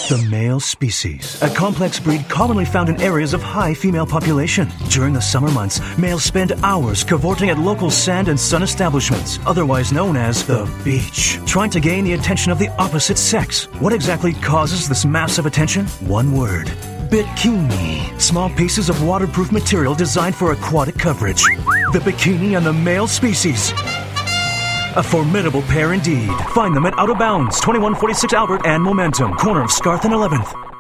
The male species, a complex breed commonly found in areas of high female population. During the summer months, males spend hours cavorting at local sand and sun establishments, otherwise known as the beach, trying to gain the attention of the opposite sex. What exactly causes this massive attention? One word: bikini. Small pieces of waterproof material designed for aquatic coverage. The bikini and the male species. A formidable pair indeed. Find them at Out of Bounds, 2146 Albert and Momentum, corner of Scarth and 11th.